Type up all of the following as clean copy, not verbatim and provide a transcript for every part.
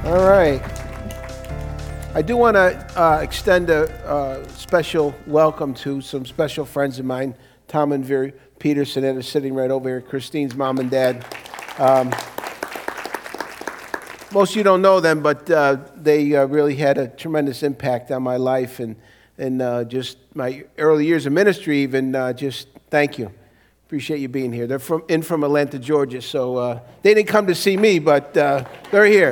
All right. I do want to extend a special welcome to some special friends of mine, Tom and Vera Peterson, that are sitting right over here, Christine's mom and dad. Most of you don't know them, but they really had a tremendous impact on my life and just my early years of ministry even. Just thank you. Appreciate you being here. They're from Atlanta, Georgia, so they didn't come to see me, but they're here.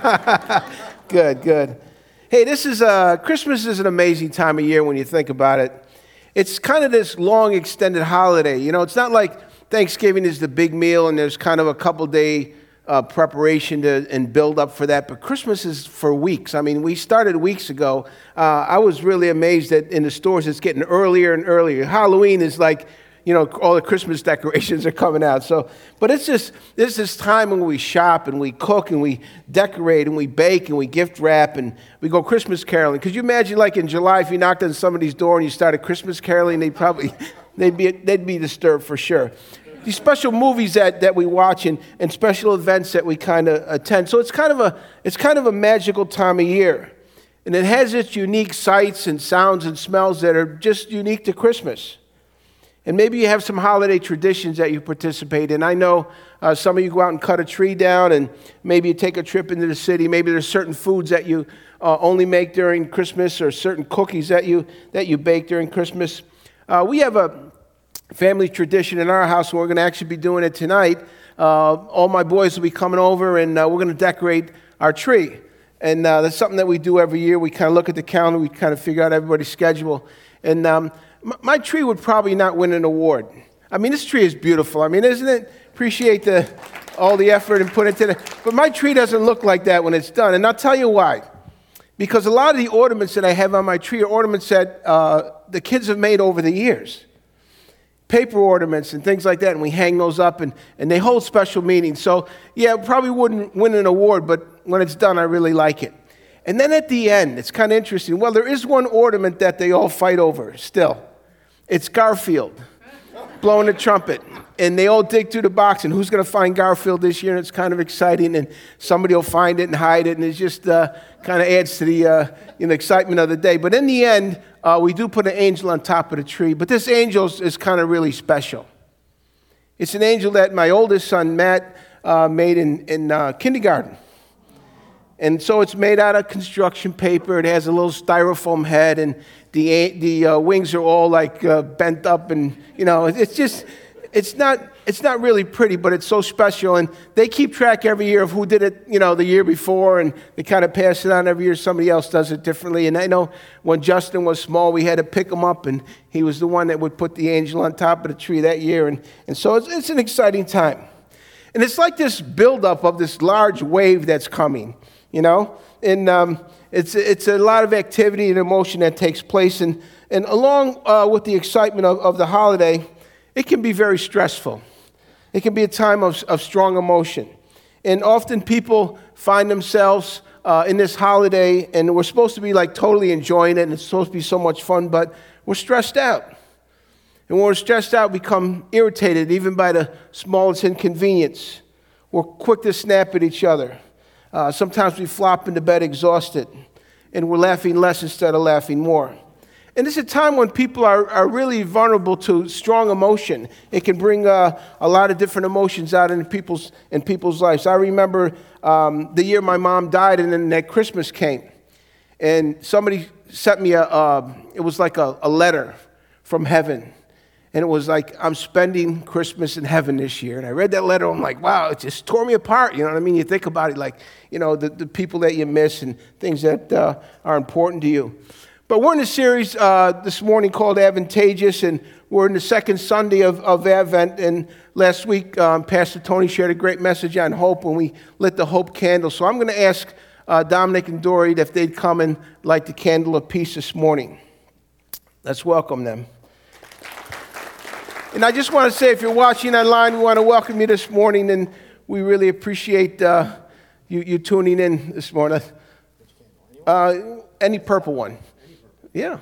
Good. Hey, Christmas is an amazing time of year when you think about it. It's kind of this long, extended holiday. You know, it's not like Thanksgiving is the big meal and there's kind of a couple-day preparation and build up for that, but Christmas is for weeks. I mean, we started weeks ago. I was really amazed that in the stores it's getting earlier and earlier. Halloween is like, you know, all the Christmas decorations are coming out. So, but it's this time when we shop and we cook and we decorate and we bake and we gift wrap and we go Christmas caroling. Could you imagine, like in July, if you knocked on somebody's door and you started Christmas caroling, they'd be disturbed for sure. These special movies that we watch and special events that we kind of attend. So it's kind of a magical time of year, and it has its unique sights and sounds and smells that are just unique to Christmas. And maybe you have some holiday traditions that you participate in. I know some of you go out and cut a tree down, and maybe you take a trip into the city. Maybe there's certain foods that you only make during Christmas, or certain cookies that you bake during Christmas. We have a family tradition in our house, and we're going to actually be doing it tonight. All my boys will be coming over, and we're going to decorate our tree. And that's something that we do every year. We kind of look at the calendar. We kind of figure out everybody's schedule. And my tree would probably not win an award. I mean, this tree is beautiful. I mean, isn't it? Appreciate all the effort and put into it. But my tree doesn't look like that when it's done. And I'll tell you why. Because a lot of the ornaments that I have on my tree are ornaments that the kids have made over the years. Paper ornaments and things like that. And we hang those up, and they hold special meaning. So, yeah, probably wouldn't win an award, but when it's done, I really like it. And then at the end, it's kind of interesting. Well, there is one ornament that they all fight over still. It's Garfield blowing the trumpet. And they all dig through the box, and who's going to find Garfield this year? And it's kind of exciting, and somebody will find it and hide it, and it just kind of adds to the excitement of the day. But in the end, we do put an angel on top of the tree. But this angel is kind of really special. It's an angel that my oldest son, Matt, made in kindergarten. And so it's made out of construction paper. It has a little styrofoam head, and the wings are all like bent up, and it's not really pretty, but it's so special. And they keep track every year of who did it, the year before, and they kind of pass it on every year. Somebody else does it differently. And I know when Justin was small, we had to pick him up, and he was the one that would put the angel on top of the tree that year. And so it's an exciting time. And it's like this buildup of this large wave that's coming. And it's a lot of activity and emotion that takes place. And along with the excitement of the holiday, it can be very stressful. It can be a time of strong emotion. And often people find themselves in this holiday, and we're supposed to be like totally enjoying it, and it's supposed to be so much fun, but we're stressed out. And when we're stressed out, we become irritated even by the smallest inconvenience. We're quick to snap at each other. Sometimes we flop into bed exhausted, and we're laughing less instead of laughing more. And it's a time when people are really vulnerable to strong emotion. It can bring a lot of different emotions out in people's lives. I remember the year my mom died, and then that Christmas came, and somebody sent me it was like a letter from heaven. And it was like, I'm spending Christmas in heaven this year. And I read that letter, I'm like, wow, it just tore me apart. You know what I mean? You think about it like, the people that you miss and things that are important to you. But we're in a series this morning called Advantageous, and we're in the second Sunday of Advent. And last week, Pastor Tony shared a great message on hope when we lit the hope candle. So I'm going to ask Dominic and Dory if they'd come and light the candle of peace this morning. Let's welcome them. And I just want to say, if you're watching online, we want to welcome you this morning, and we really appreciate you tuning in this morning. Any purple one. Yeah.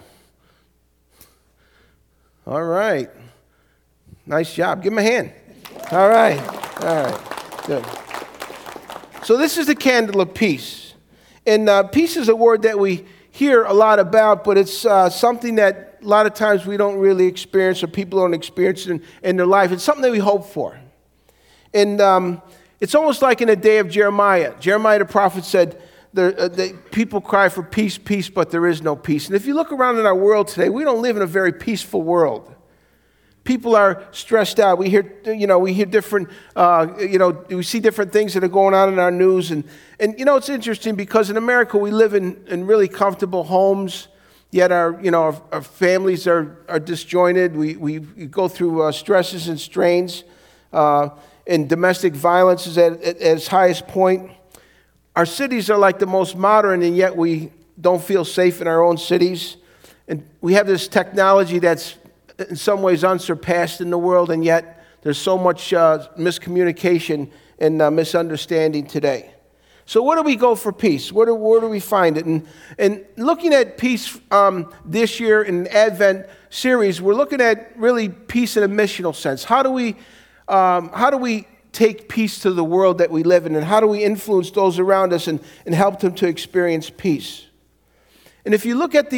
All right. Nice job. Give him a hand. All right. Good. So this is the candle of peace. And peace is a word that we hear a lot about, but it's something that a lot of times we don't really experience, or people don't experience in their life. It's something that we hope for. And it's almost like in the day of Jeremiah. Jeremiah the prophet said, the people cry for peace, peace, but there is no peace. And if you look around in our world today, we don't live in a very peaceful world. People are stressed out. We hear different, we see different things that are going on in our news. And it's interesting because in America, we live in really comfortable homes, yet our families are disjointed. We go through stresses and strains, and domestic violence is at its highest point. Our cities are like the most modern, and yet we don't feel safe in our own cities. And we have this technology that's in some ways unsurpassed in the world, and yet there's so much miscommunication and misunderstanding today. So where do we go for peace? Where do we find it? And looking at peace this year in the Advent series, we're looking at really peace in a missional sense. How do we take peace to the world that we live in, and how do we influence those around us and help them to experience peace? And if you look at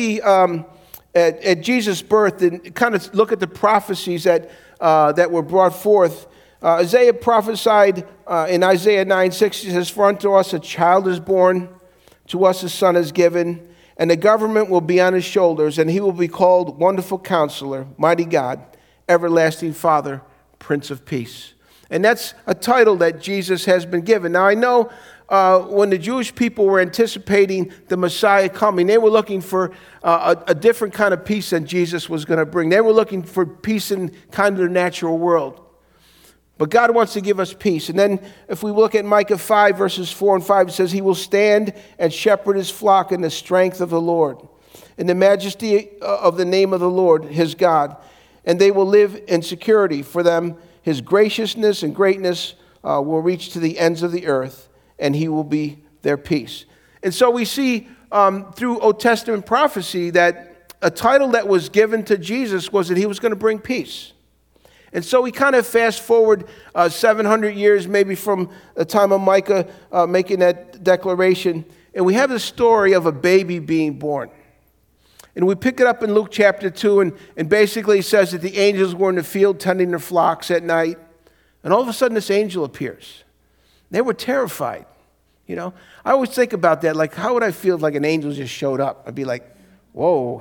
at Jesus' birth and kind of look at the prophecies that were brought forth, Isaiah prophesied in Isaiah 9:6, he says, "For unto us a child is born, to us a son is given, and the government will be on his shoulders, and he will be called Wonderful Counselor, Mighty God, Everlasting Father, Prince of Peace." And that's a title that Jesus has been given. Now, I know when the Jewish people were anticipating the Messiah coming, they were looking for a different kind of peace than Jesus was going to bring. They were looking for peace in kind of the natural world. But God wants to give us peace. And then if we look at Micah 5, verses 4 and 5, it says, "He will stand and shepherd his flock in the strength of the Lord, in the majesty of the name of the Lord, his God. And they will live in security. For them, his graciousness and greatness will reach to the ends of the earth, and he will be their peace." And so we see through Old Testament prophecy that a title that was given to Jesus was that he was going to bring peace. And so we kind of fast forward 700 years maybe from the time of Micah making that declaration, and we have the story of a baby being born. And we pick it up in Luke chapter 2, and basically it says that the angels were in the field tending their flocks at night, and all of a sudden this angel appears. They were terrified. I always think about that, like how would I feel if like an angel just showed up? I'd be like, whoa,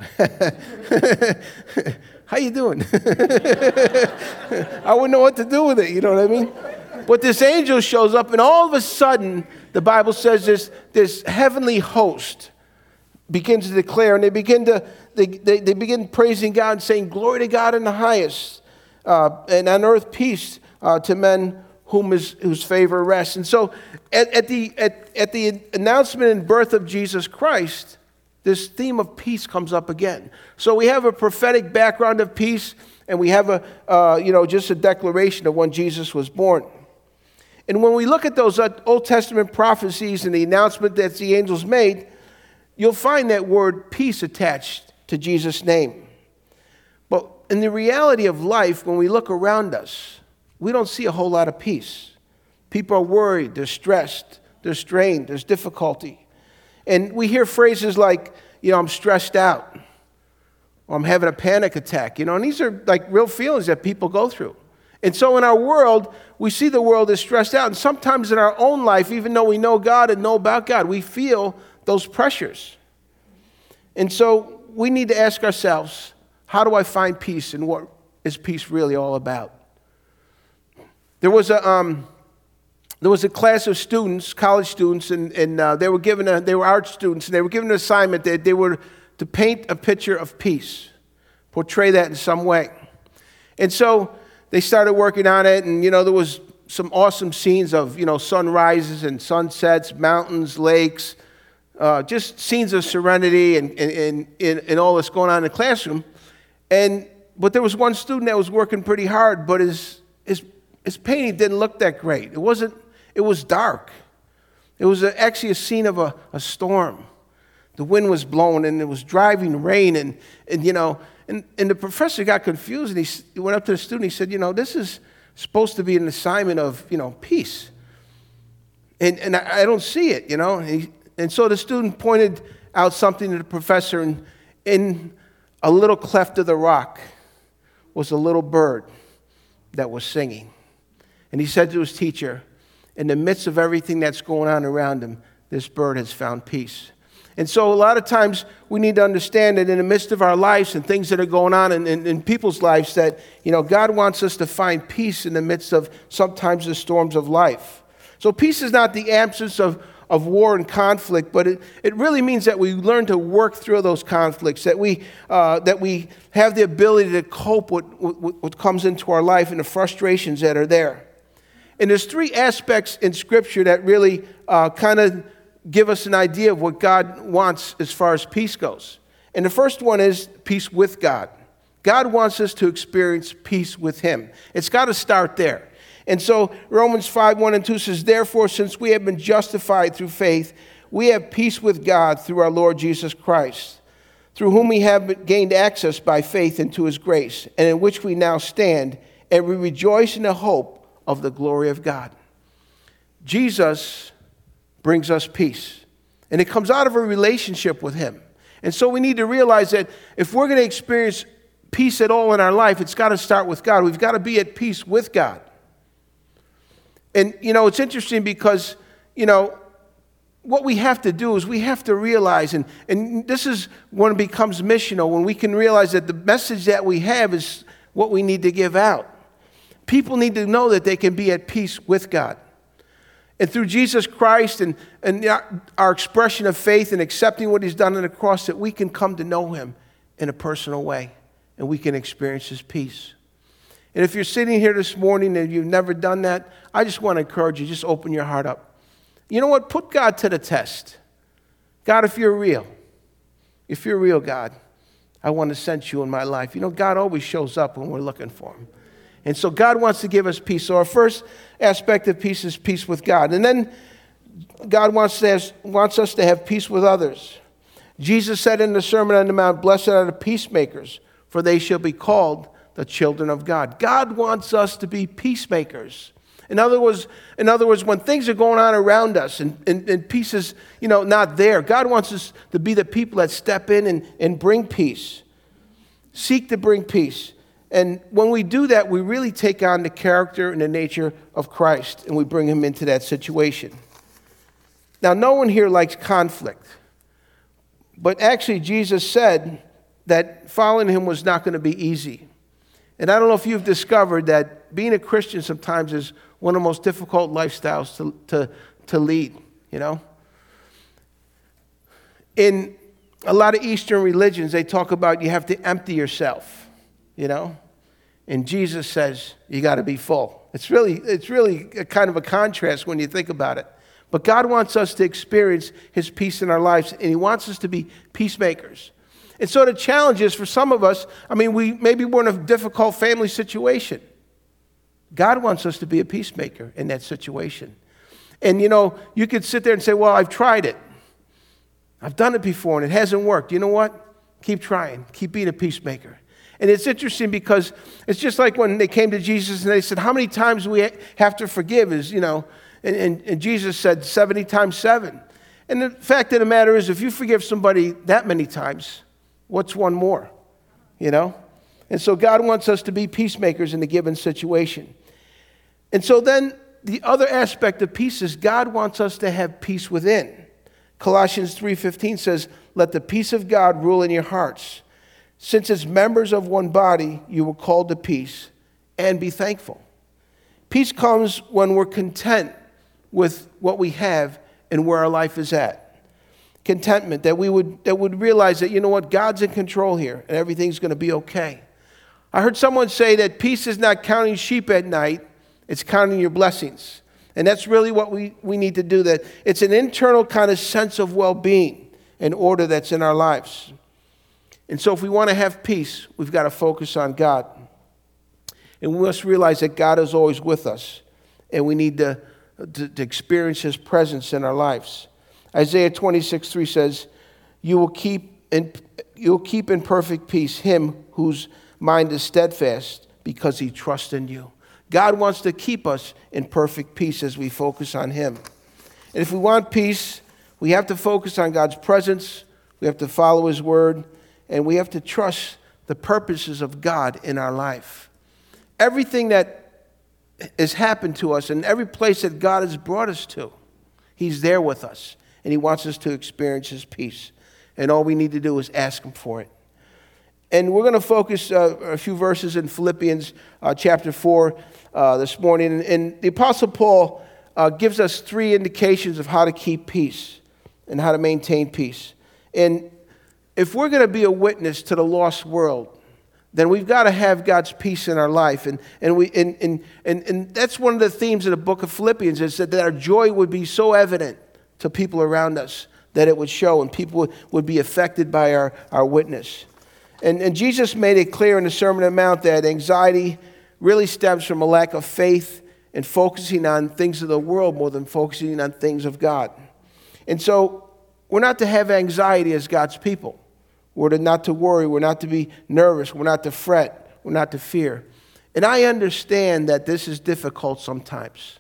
how you doing? I wouldn't know what to do with it, you know what I mean? But this angel shows up, and all of a sudden, the Bible says this heavenly host begins to declare, and they begin praising God and saying, "Glory to God in the highest, and on earth peace to men whose favor rests." And so, at the announcement and birth of Jesus Christ, this theme of peace comes up again. So we have a prophetic background of peace, and we have just a declaration of when Jesus was born. And when we look at those Old Testament prophecies and the announcement that the angels made, you'll find that word peace attached to Jesus' name. But in the reality of life, when we look around us, we don't see a whole lot of peace. People are worried, they're stressed, they're strained, there's difficulty. And we hear phrases like, "I'm stressed out," or "I'm having a panic attack," and these are like real feelings that people go through. And so in our world, we see the world is stressed out. And sometimes in our own life, even though we know God and know about God, we feel those pressures. And so we need to ask ourselves, how do I find peace, and what is peace really all about? There was a class of students, college students, and they were art students, and they were given an assignment that they were to paint a picture of peace, portray that in some way. And so they started working on it, and there was some awesome scenes of sunrises and sunsets, mountains, lakes, just scenes of serenity and all that's going on in the classroom. But there was one student that was working pretty hard, but his painting didn't look that great. It was dark. It was actually a scene of a storm. The wind was blowing, and it was driving rain, and the professor got confused, and he went up to the student. He said, "This is supposed to be an assignment of peace, and I don't see it." And so the student pointed out something to the professor, and in a little cleft of the rock was a little bird that was singing. And he said to his teacher, in the midst of everything that's going on around him, this bird has found peace. And so a lot of times we need to understand that in the midst of our lives and things that are going on in people's lives, that, God wants us to find peace in the midst of sometimes the storms of life. So peace is not the absence of war and conflict, but it really means that we learn to work through those conflicts, that we have the ability to cope with what comes into our life and the frustrations that are there. And there's three aspects in Scripture that really kind of give us an idea of what God wants as far as peace goes. And the first one is peace with God. God wants us to experience peace with Him. It's got to start there. And so Romans 5:1-2 says, therefore, since we have been justified through faith, we have peace with God through our Lord Jesus Christ, through whom we have gained access by faith into His grace, and in which we now stand, and we rejoice in the hope of the glory of God. Jesus brings us peace, and it comes out of a relationship with Him. And so we need to realize that if we're going to experience peace at all in our life, it's got to start with God. We've got to be at peace with God. And, it's interesting because, what we have to do is we have to realize, and this is when it becomes missional, when we can realize that the message that we have is what we need to give out. People need to know that they can be at peace with God. And through Jesus Christ and our expression of faith and accepting what He's done on the cross, that we can come to know Him in a personal way, and we can experience His peace. And if you're sitting here this morning and you've never done that, I just want to encourage you, just open your heart up. You know what? Put God to the test. God, if you're real, God, I want to sense you in my life. God always shows up when we're looking for Him. And so God wants to give us peace. So our first aspect of peace is peace with God. And then God wants us to have peace with others. Jesus said in the Sermon on the Mount, blessed are the peacemakers, for they shall be called the children of God. God wants us to be peacemakers. In other words, when things are going on around us and peace is, not there, God wants us to be the people that step in and bring peace. Seek to bring peace. And when we do that, we really take on the character and the nature of Christ, and we bring Him into that situation. Now, no one here likes conflict. But actually, Jesus said that following Him was not going to be easy. And I don't know if you've discovered that being a Christian sometimes is one of the most difficult lifestyles to lead, In a lot of Eastern religions, they talk about you have to empty yourself, And Jesus says you got to be full. It's really a kind of a contrast when you think about it. But God wants us to experience His peace in our lives, and He wants us to be peacemakers. And so the challenge is for some of us, maybe we're in a difficult family situation. God wants us to be a peacemaker in that situation. And you could sit there and say, well, I've tried it. I've done it before and it hasn't worked. You know what? Keep trying. Keep being a peacemaker. And it's interesting because it's just like when they came to Jesus and they said, how many times do we have to forgive? And Jesus said 70 times 7. And the fact of the matter is, if you forgive somebody that many times, what's one more? And so God wants us to be peacemakers in a given situation. And so then the other aspect of peace is God wants us to have peace within. Colossians 3:15 says, let the peace of God rule in your hearts. Since as members of one body, you were called to peace, and be thankful. Peace comes when we're content with what we have and where our life is at. Contentment, that would realize that, God's in control here, and everything's going to be okay. I heard someone say that peace is not counting sheep at night, it's counting your blessings. And that's really what we need to do, that it's an internal kind of sense of well-being and order that's in our lives. And so if we want to have peace, we've got to focus on God. And we must realize that God is always with us, and we need to experience His presence in our lives. Isaiah 26:3 says, you will keep in perfect peace him whose mind is steadfast because he trusts in you. God wants to keep us in perfect peace as we focus on Him. And if we want peace, We have to focus on God's presence. We have to follow his word. And we have to trust the purposes of God in our life. Everything that has happened to us and every place that God has brought us to, he's there with us. And he wants us to experience his peace. And all we need to do is ask him for it. And we're going to focus a few verses in Philippians chapter 4 this morning. And the Apostle Paul gives us 3 indications of how to keep peace and how to maintain peace. And if we're going to be a witness to the lost world, then we've got to have God's peace in our life. And that's one of the themes of the book of Philippians, is that our joy would be so evident to people around us that it would show and people would be affected by our witness. And Jesus made it clear in the Sermon on the Mount that anxiety really stems from a lack of faith and focusing on things of the world more than focusing on things of God. And so we're not to have anxiety as God's people. We're not to worry. We're not to be nervous. We're not to fret. We're not to fear. And I understand that this is difficult sometimes,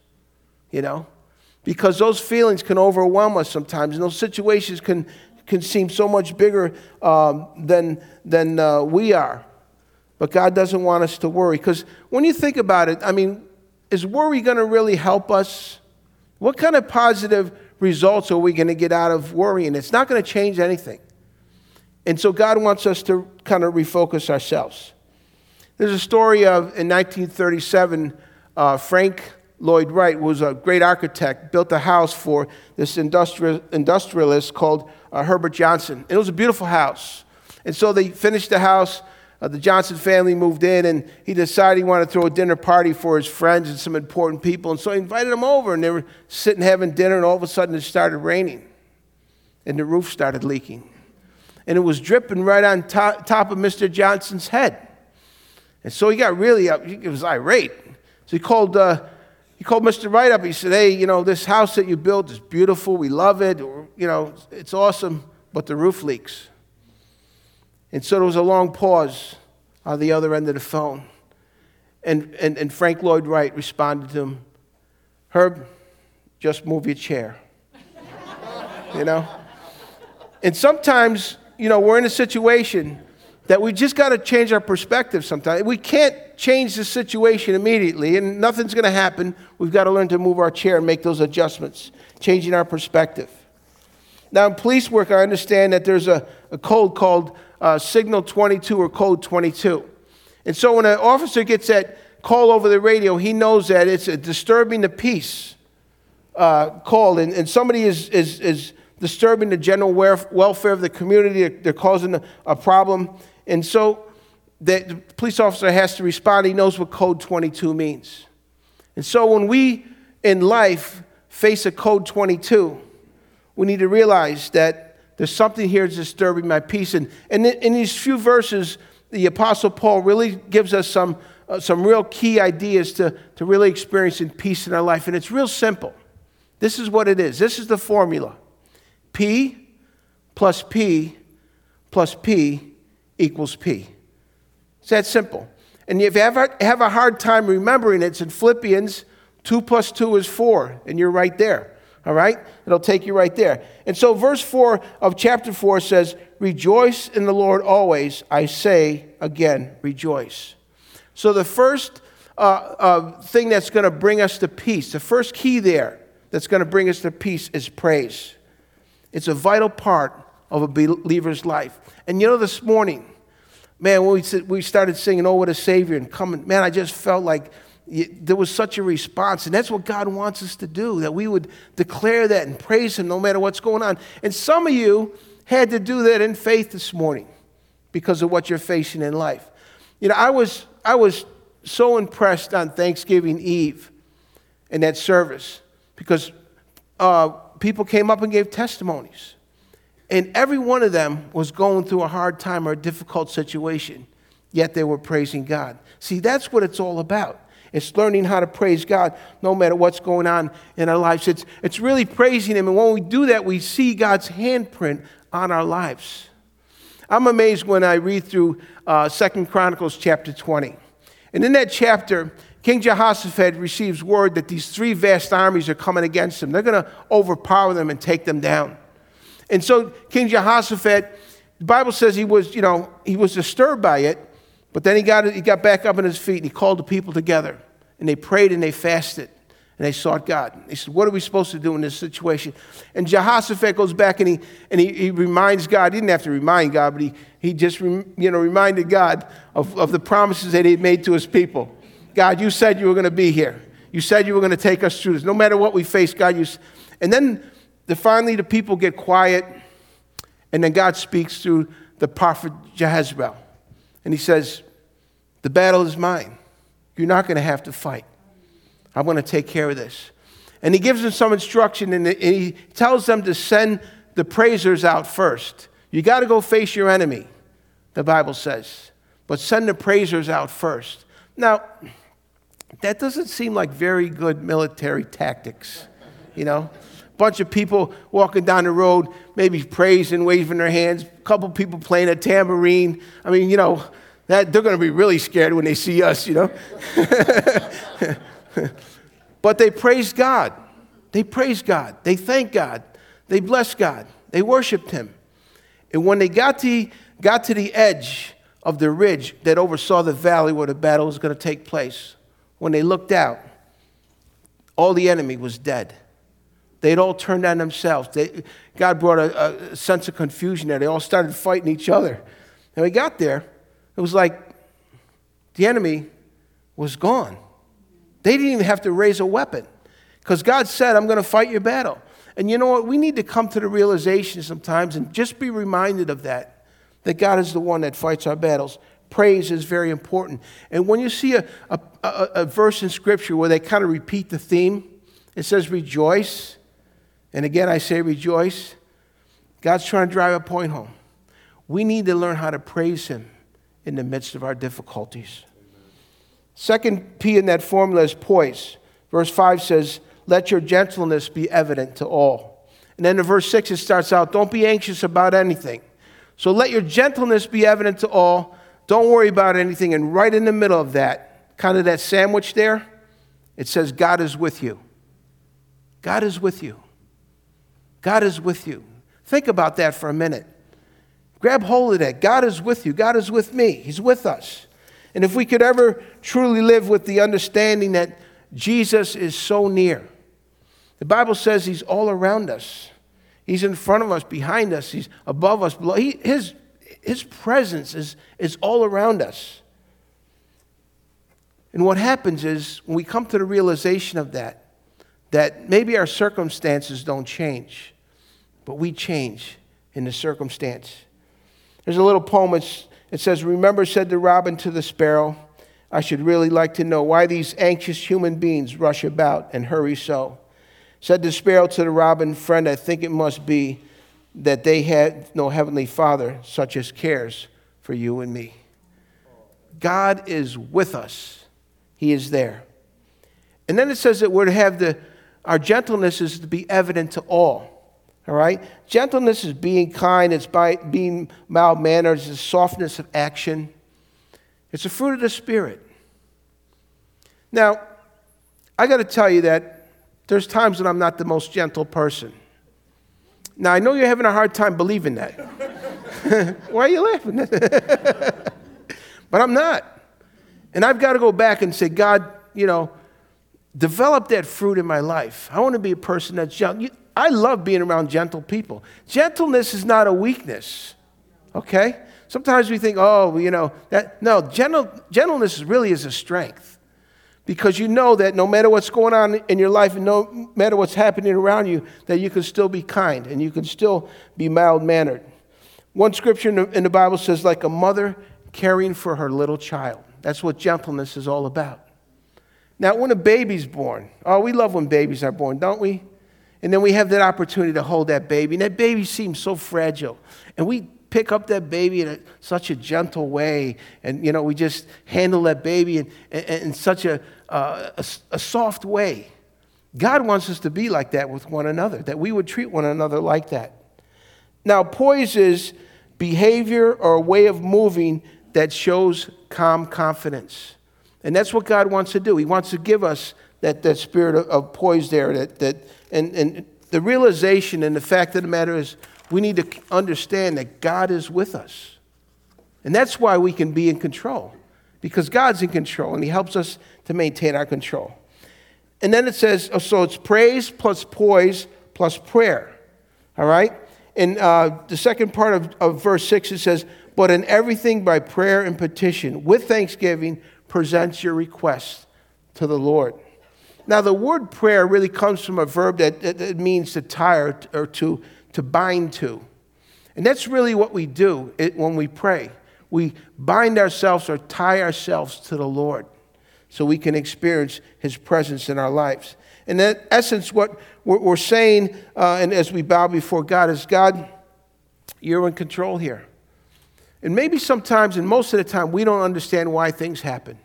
because those feelings can overwhelm us sometimes, and those situations can seem so much bigger than we are. But God doesn't want us to worry. Because when you think about it, is worry going to really help us? What kind of positive results are we going to get out of worrying? It's not going to change anything. And so God wants us to kind of refocus ourselves. There's a story of, in 1937, Frank Lloyd Wright was a great architect, built a house for this industrialist called Herbert Johnson. And it was a beautiful house. And so they finished the house. The Johnson family moved in, and he decided he wanted to throw a dinner party for his friends and some important people. And so he invited them over, and they were sitting having dinner, and all of a sudden it started raining. And the roof started leaking. And it was dripping right on top of Mr. Johnson's head. And so he got really up. He was irate. So he called Mr. Wright up. He said, hey, this house that you built is beautiful. We love it. It's awesome, but the roof leaks. And so there was a long pause on the other end of the phone. And Frank Lloyd Wright responded to him, Herb, just move your chair. And sometimes, we're in a situation that we just got to change our perspective sometimes. We can't change the situation immediately, and nothing's going to happen. We've got to learn to move our chair and make those adjustments, changing our perspective. Now, in police work, I understand that there's a code called Signal 22 or Code 22. And so when an officer gets that call over the radio, he knows that it's a disturbing the peace call, and somebody is disturbing the general welfare of the community. They're causing a problem. And so the police officer has to respond. He knows what Code 22 means. And so when we in life face a Code 22, we need to realize that there's something here that's disturbing my peace. And in these few verses, the Apostle Paul really gives us some real key ideas to really experiencing peace in our life. And it's real simple. This is what it is. This is the formula. P plus P plus P equals P. It's that simple. And if you have a hard time remembering it, it's in Philippians, 2 plus 2 is 4, and you're right there. All right? It'll take you right there. And so verse 4 of chapter 4 says, rejoice in the Lord always. I say again, rejoice. So the first thing that's going to bring us to peace, the first key there that's going to bring us to peace is praise. It's a vital part of a believer's life. And this morning, man, when we started singing, oh, what a Savior, and coming, man, I just felt like there was such a response. And that's what God wants us to do, that we would declare that and praise him no matter what's going on. And some of you had to do that in faith this morning because of what you're facing in life. I was so impressed on Thanksgiving Eve in that service because people came up and gave testimonies. And every one of them was going through a hard time or a difficult situation, yet they were praising God. See, that's what it's all about. It's learning how to praise God no matter what's going on in our lives. It's really praising him. And when we do that, we see God's handprint on our lives. I'm amazed when I read through 2 Chronicles chapter 20. And in that chapter, King Jehoshaphat receives word that these 3 vast armies are coming against him. They're going to overpower them and take them down. And so King Jehoshaphat, the Bible says he was disturbed by it, but then he got back up on his feet and he called the people together. And they prayed and they fasted and they sought God. They said, what are we supposed to do in this situation? And Jehoshaphat goes back and he reminds God. He didn't have to remind God, but he just reminded God of the promises that he had made to his people. God, you said you were going to be here. You said you were going to take us through this. No matter what we face, God, and then finally the people get quiet, and then God speaks through the prophet Jezebel. And he says, the battle is mine. You're not going to have to fight. I'm going to take care of this. And he gives them some instruction, and he tells them to send the praisers out first. You got to go face your enemy, the Bible says. But send the praisers out first. Now, that doesn't seem like very good military tactics, Bunch of people walking down the road, maybe praising, waving their hands, a couple people playing a tambourine. I mean, that they're going to be really scared when they see us, But they praised God. They praised God. They thanked God. They blessed God. They worshiped him. And when they got to the edge of the ridge that oversaw the valley where the battle was going to take place, when they looked out, all the enemy was dead. They'd all turned on themselves. God brought a sense of confusion there. They all started fighting each other. And we got there, it was like the enemy was gone. They didn't even have to raise a weapon because God said, I'm going to fight your battle. And you know what? We need to come to the realization sometimes and just be reminded of that God is the one that fights our battles. Praise is very important. And when you see a verse in Scripture where they kind of repeat the theme, it says rejoice. And again, I say rejoice. God's trying to drive a point home. We need to learn how to praise him in the midst of our difficulties. Second P in that formula is poise. Verse 5 says, let your gentleness be evident to all. And then in verse 6 it starts out, don't be anxious about anything. So let your gentleness be evident to all. Don't worry about anything. And right in the middle of that, kind of that sandwich there, it says God is with you. God is with you. God is with you. Think about that for a minute. Grab hold of that. God is with you. God is with me. He's with us. And if we could ever truly live with the understanding that Jesus is so near. The Bible says he's all around us. He's in front of us, behind us. He's above us, below. His presence is all around us. And what happens is when we come to the realization of that maybe our circumstances don't change, but we change in the circumstance. There's a little poem. It says, remember, said the robin to the sparrow, I should really like to know why these anxious human beings rush about and hurry so. Said the sparrow to the robin, friend, I think it must be that they had no heavenly Father such as cares for you and me. God is with us. He is there. And then it says that we're to have our gentleness is to be evident to all. All right? Gentleness is being kind. It's by being mild-mannered. It's a softness of action. It's a fruit of the Spirit. Now, I got to tell you that there's times when I'm not the most gentle person. Now, I know you're having a hard time believing that. Why are you laughing? But I'm not. And I've got to go back and say, God, develop that fruit in my life. I want to be a person that's gentle. I love being around gentle people. Gentleness is not a weakness, okay? Sometimes we think, gentleness really is a strength because you know that no matter what's going on in your life and no matter what's happening around you, that you can still be kind and you can still be mild-mannered. One scripture in the Bible says, like a mother caring for her little child. That's what gentleness is all about. Now, when a baby's born, we love when babies are born, don't we? And then we have that opportunity to hold that baby. And that baby seems so fragile. And we pick up that baby in such a gentle way. And, we just handle that baby in such a soft way. God wants us to be like that with one another, that we would treat one another like that. Now, poise is behavior or a way of moving that shows calm confidence. And that's what God wants to do. He wants to give us that spirit of poise there, and the realization and the fact of the matter is we need to understand that God is with us. And that's why we can be in control, because God's in control and he helps us to maintain our control. And then it says, so it's praise plus poise plus prayer. All right? In the second part of verse 6, it says, but in everything by prayer and petition, with thanksgiving, present your requests to the Lord. Now, the word prayer really comes from a verb that means to tie or to bind to. And that's really what we do when we pray. We bind ourselves or tie ourselves to the Lord so we can experience his presence in our lives. And in essence, what we're saying, and as we bow before God, is, God, you're in control here. And maybe sometimes, and most of the time, we don't understand why things happen.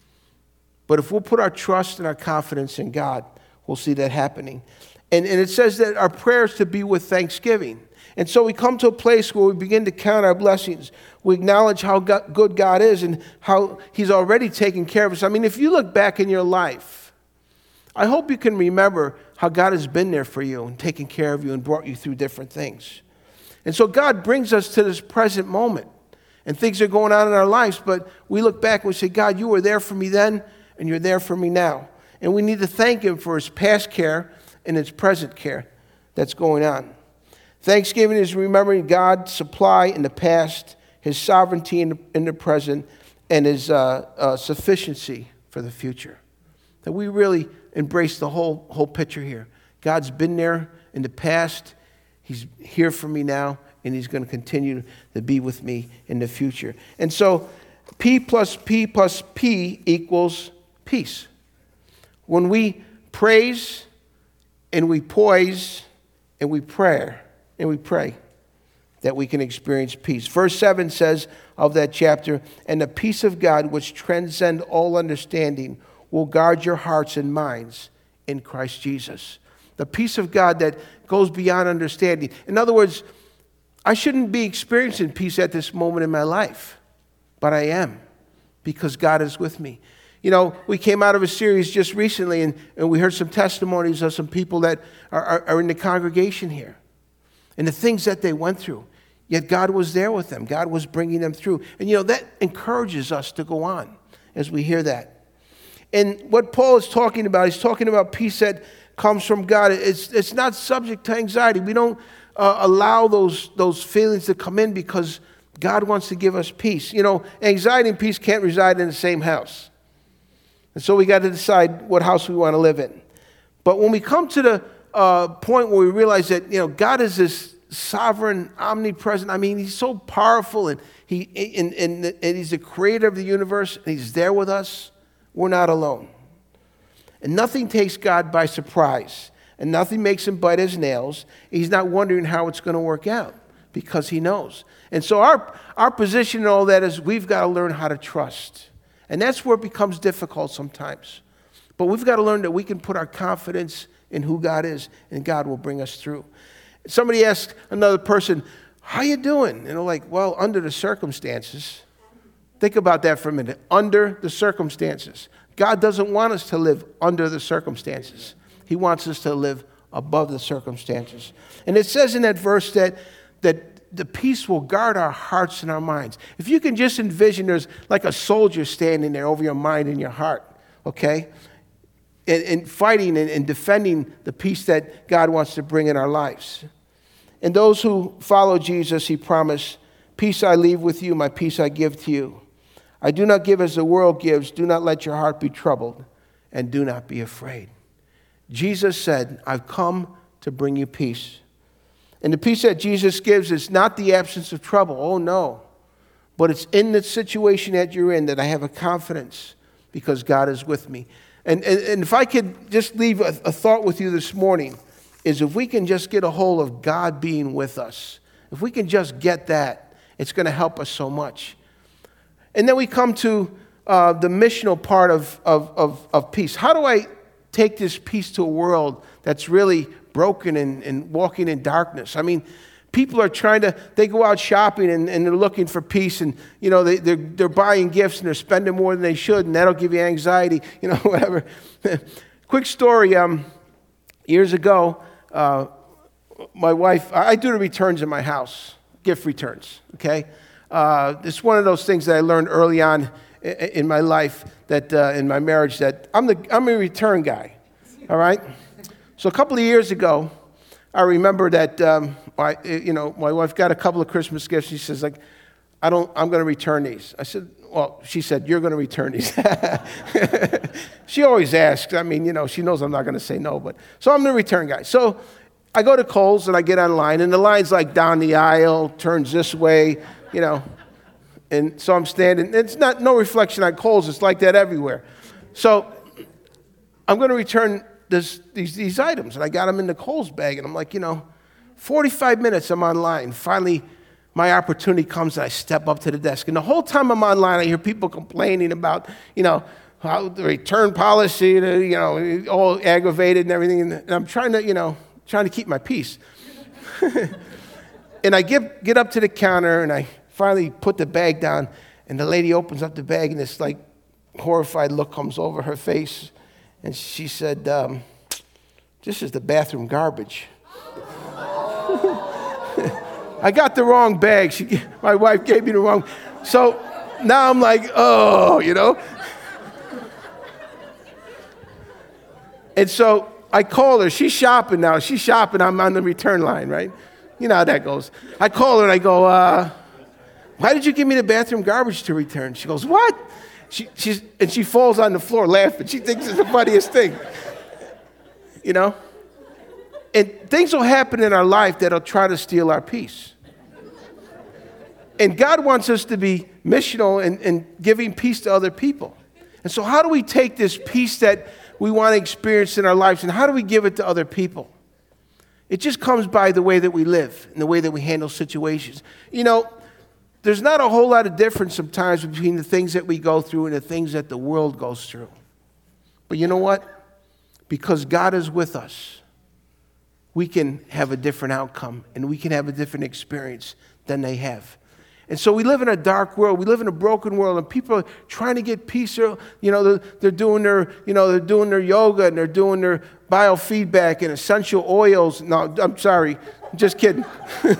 But if we'll put our trust and our confidence in God, we'll see that happening. And it says that our prayers to be with thanksgiving. And so we come to a place where we begin to count our blessings. We acknowledge how good God is and how he's already taken care of us. I mean, if you look back in your life, I hope you can remember how God has been there for you and taken care of you and brought you through different things. And so God brings us to this present moment. And things are going on in our lives, but we look back and we say, God, you were there for me then, and you're there for me now. And we need to thank him for his past care and his present care that's going on. Thanksgiving is remembering God's supply in the past, his sovereignty in the present, and his sufficiency for the future. That we really embrace the whole picture here. God's been there in the past, he's here for me now, and he's going to continue to be with me in the future. And so P plus P plus P equals peace. When we praise and we poise and we pray that we can experience peace. Verse 7 says of that chapter, and the peace of God which transcends all understanding will guard your hearts and minds in Christ Jesus. The peace of God that goes beyond understanding. In other words, I shouldn't be experiencing peace at this moment in my life, but I am, because God is with me. You know, we came out of a series just recently, and we heard some testimonies of some people that are in the congregation here, and the things that they went through. Yet God was there with them. God was bringing them through. And, you know, that encourages us to go on as we hear that. And what Paul is talking about, he's talking about peace that comes from God. It's not subject to anxiety. We don't allow those feelings to come in because God wants to give us peace. You know, anxiety and peace can't reside in the same house. And so we got to decide what house we want to live in. But when we come to the point where we realize that, you know, God is this sovereign, omnipresent, I mean, he's so powerful, and he's the creator of the universe, and he's there with us, we're not alone. And nothing takes God by surprise. And nothing makes him bite his nails. He's not wondering how it's going to work out, because he knows. And so our position in all that is we've got to learn how to trust. And that's where it becomes difficult sometimes. But we've got to learn that we can put our confidence in who God is, and God will bring us through. Somebody asked another person, how you doing? And they're like, well, under the circumstances. Think about that for a minute. Under the circumstances. God doesn't want us to live under the circumstances. He wants us to live above the circumstances. And it says in that verse that the peace will guard our hearts and our minds. If you can just envision there's like a soldier standing there over your mind and your heart, okay? And fighting and defending the peace that God wants to bring in our lives. And those who follow Jesus, he promised, peace I leave with you, my peace I give to you. I do not give as the world gives. Do not let your heart be troubled, and do not be afraid. Jesus said, I've come to bring you peace. And the peace that Jesus gives is not the absence of trouble. Oh, no. But it's in the situation that you're in that I have a confidence because God is with me. And if I could just leave a thought with you this morning, is if we can just get a hold of God being with us, if we can just get that, it's going to help us so much. And then we come to the missional part of peace. How do I take this peace to a world that's really broken and walking in darkness? I mean, people are they go out shopping and they're looking for peace, and, you know, they're buying gifts and they're spending more than they should, and that'll give you anxiety, you know, whatever. Quick story, years ago, my wife, I do the returns in my house, gift returns, okay? It's one of those things that I learned early on in my life, that in my marriage, that I'm a return guy, all right? So a couple of years ago, I remember that my wife got a couple of Christmas gifts. She says, like, I'm going to return these. I said, well, she said, you're going to return these. She always asks. I mean, she knows I'm not going to say no, but so I'm the return guy. So I go to Kohl's and I get online, and the line's like down the aisle, turns this way, and so I'm standing. It's no reflection on Kohl's. It's like that everywhere. So I'm going to return these items, and I got them in the Kohl's bag, and I'm like, 45 minutes I'm online. Finally, my opportunity comes, and I step up to the desk. And the whole time I'm online, I hear people complaining about, how the return policy, all aggravated and everything. And I'm trying to keep my peace. And I get up to the counter, and I finally put the bag down, and the lady opens up the bag, and this like horrified look comes over her face, and she said, "This is the bathroom garbage." I got the wrong bag. My wife gave me the wrong. So now I'm like, oh, And so I call her. She's shopping now. She's shopping. I'm on the return line, right? You know how that goes. I call her and I go, why did you give me the bathroom garbage to return? She goes, what? She falls on the floor laughing. She thinks it's the funniest thing. And things will happen in our life that'll try to steal our peace. And God wants us to be missional and giving peace to other people. And so how do we take this peace that we want to experience in our lives, and how do we give it to other people? It just comes by the way that we live and the way that we handle situations. There's not a whole lot of difference sometimes between the things that we go through and the things that the world goes through. But you know what? Because God is with us, we can have a different outcome, and we can have a different experience than they have. And so we live in a dark world. We live in a broken world, and people are trying to get peace. They're doing their yoga, and they're doing their biofeedback and essential oils. No, I'm sorry, just kidding. It's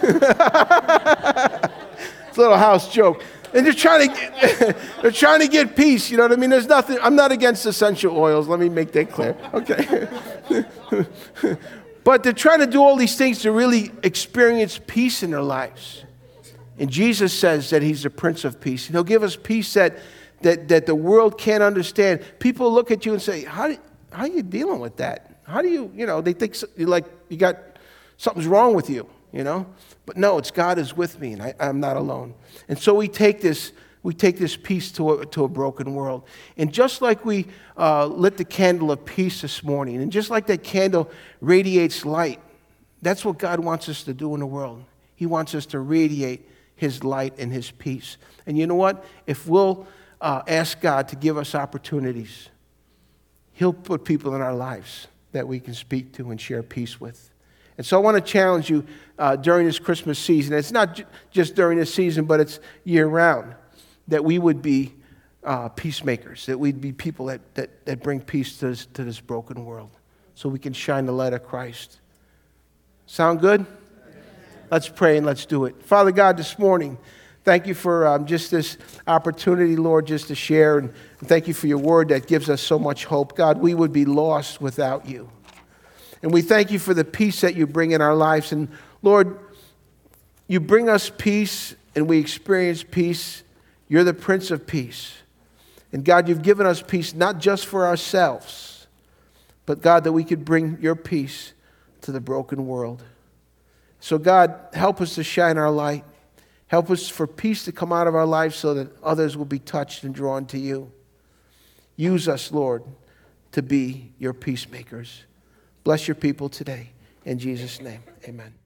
a little house joke. And they're trying to get peace. You know what I mean? There's nothing. I'm not against essential oils. Let me make that clear. Okay. But they're trying to do all these things to really experience peace in their lives. And Jesus says that he's the Prince of Peace. And he'll give us peace that the world can't understand. People look at you and say, how are you dealing with that? How do you, they think you got something's wrong with you, But no, it's God is with me, and I'm not alone. And so we take this peace to a broken world. And just like we lit the candle of peace this morning, and just like that candle radiates light, that's what God wants us to do in the world. He wants us to radiate his light and his peace. And you know what? If we'll ask God to give us opportunities, he'll put people in our lives that we can speak to and share peace with. And so I want to challenge you during this Christmas season. It's not just during this season, but it's year-round, that we would be peacemakers, that we'd be people that bring peace to this broken world, so we can shine the light of Christ. Sound good? Let's pray and let's do it. Father God, this morning, thank you for just this opportunity, Lord, just to share. And thank you for your word that gives us so much hope. God, we would be lost without you. And we thank you for the peace that you bring in our lives. And Lord, you bring us peace and we experience peace. You're the Prince of Peace. And God, you've given us peace not just for ourselves, but God, that we could bring your peace to the broken world. So God, help us to shine our light. Help us for peace to come out of our lives so that others will be touched and drawn to you. Use us, Lord, to be your peacemakers. Bless your people today. In Jesus' name, amen.